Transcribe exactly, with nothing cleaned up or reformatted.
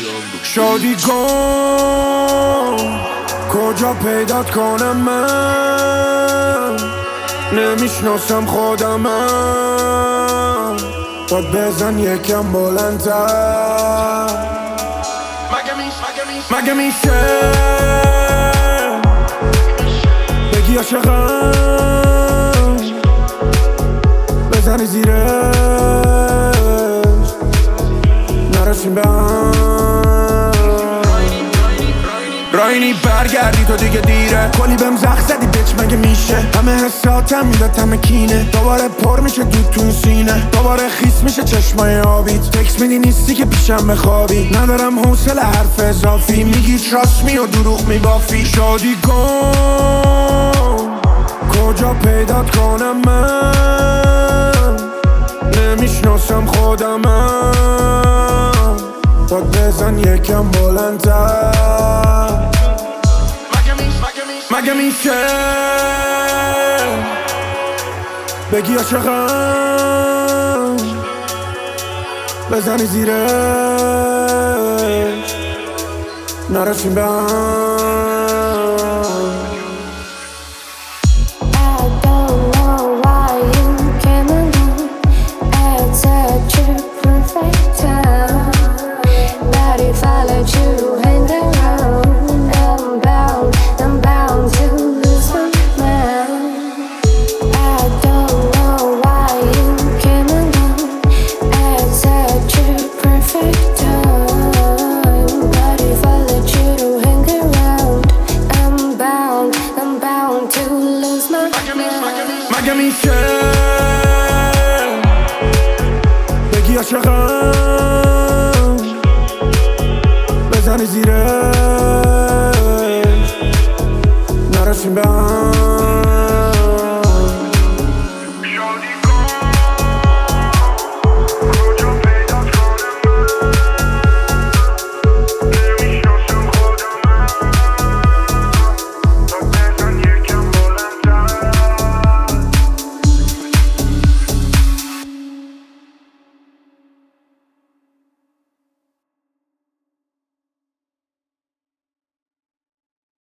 شادی کن کجا پیدات کنم من نمیشناسم خودمم باید بزن یکم بلندتر مگه میشه بگی عاشقم بزنی زیرش نرسیم به هم راینی برگردی تو دیگه دیره کلی بهم زخ زدی بچ مگه میشه همه حساتم میداد همه کینه دوباره پر میشه دود تو سینه دوباره خیس میشه چشمای آبیت تکس میدی نیستی که پیشم بخوابی ندارم حوصله حرف اضافی میگی تراست می و دروغ میبافی شادی کن کجا پیدات کنم من نمیشناسم خودمم باید بزن یکم بلندتر مگه میشه بگی عاشقم بزنی زیرش نرسیم به هم مگه میشه بگی عاشقم بزنی زیرش نرسیم به هم